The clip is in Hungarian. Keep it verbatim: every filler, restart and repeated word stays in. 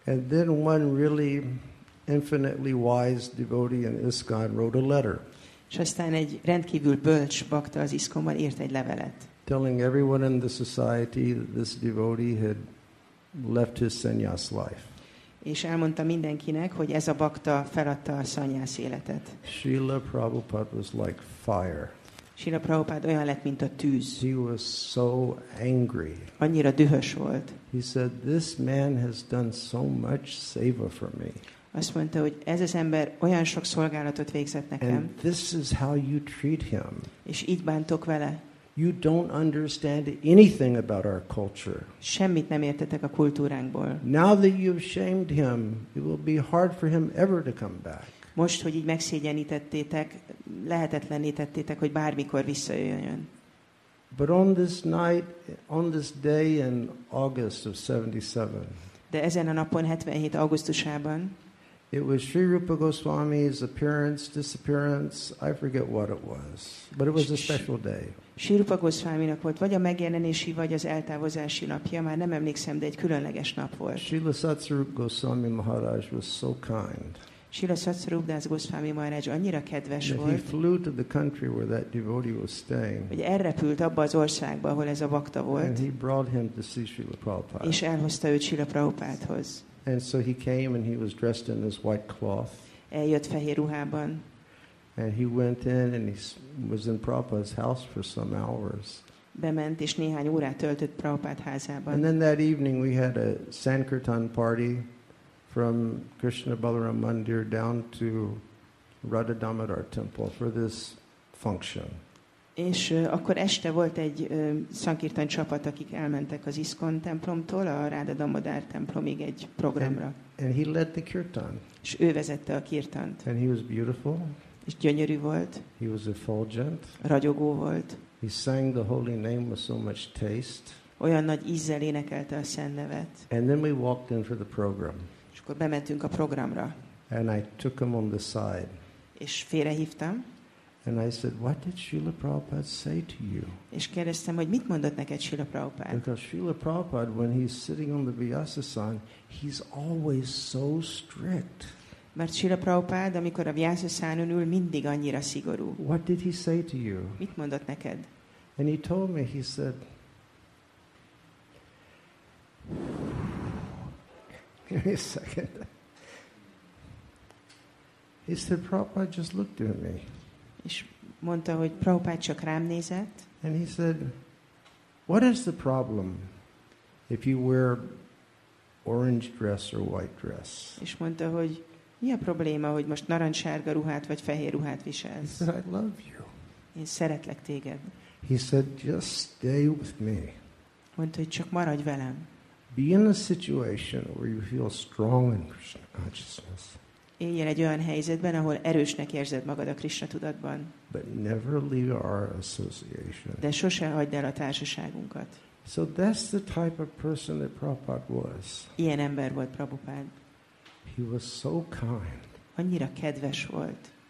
And then one really infinitely wise devotee in ISKCON wrote a letter. És aztán egy rendkívül bölcs bakta az iszkonban írt egy levelet. Telling everyone in the society that this devotee had left his sannyas life. És elmondta mindenkinek, hogy ez a bakta feladta a szanyász életet. Srila Prabhupada was like fire. Srila Prabhupada olyan lett, mint a tűz. He was so angry. Annyira dühös volt. He said, "This man has done so much seva for me." Azt mondta, hogy ez az ember olyan sok szolgálatot végzett nekem. And this is how you treat him. És így bántok vele. You don't understand anything about our culture. Semmit nem értetek a kultúránkból. Now that you've shamed him, it will be hard for him ever to come back. Most, hogy így megszégyenítettétek, lehetetlenné tettétek, hogy bármikor visszajöjjön. But on this night, on this day in August of seventy-seven, de ezen a napon hetvenhét augusztusában it was Sri Rupa Goswami's appearance, disappearance, I forget what it was, but it was a special day. Sri Rupa Goswaminak volt vagy a megjelenési, vagy az eltávozási napja, már nem emlékszem, de egy különleges nap volt. Srila Satsarup Goswami Maharaj was so kind. Srila Satsarup Das Goswami Maharaj annyira kedves volt, he flew to the country where that devotee was staying. Hogy elrepült abba az országba, ahol ez a bakta volt. And he brought him to see Srila Prabhupada. És elhozta őt Srila Prabhupádhoz. And so he came and he was dressed in this white cloth. Eljött fehér ruhában. And he went in and he was in Prabhupada's house for some hours. Bement és néhány órát töltött Prabhupád házában. And then that evening we had a Sankirtan party from Krishna Balaram Mandir down to Radha Damodar Temple for this function. És uh, akkor este volt egy uh, Sankirtan csapat, akik elmentek az ISKCON templomtól a Radha Damodar templomig egy programra. And, and he led the kirtan. És ő vezette a kirtant. And he was beautiful. És gyönyörű volt. He was effulgent. Ragyogó volt. He sang the holy name with so much taste. Olyan nagy ízzel énekelte a szent nevet. And then we walked in for the program. És akkor bementünk a programra. And I took him on the side. És félrehívtam. And I said, "What did Srila Prabhupada say to you?" És kérdeztem, hogy mit mondott neked Srila Prabhupada? Because Srila Prabhupada, when he's sitting on the Vyasasana, he's always so strict. Mert Srila Prabhupada, amikor a Vyasasana ül, mindig annyira szigorú. What did he say to you? Mit mondott neked? And he told me, he said, give me a second. He said, Prabhupada just looked at me. És mondta, hogy Prabhupada csak rám nézett. And he said, what is the problem if you wear orange dress or white dress? És mondta, hogy mi a probléma, hogy most narancssárga ruhát vagy fehér ruhát He viselsz? said, I love you. Én szeretlek téged. He said, just stay with me. Mondta, hogy csak maradj velem. Be in a situation where you feel strong in Krishna consciousness. Éljél egy olyan helyzetben, ahol erősnek érzed magad a Krishna tudatban. But never leave our association. De sose hagyd el a társaságunkat. So that's the type of person that Prabhupada was. Ilyen ember volt Prabhupád. He was so kind. Annyira kedves volt.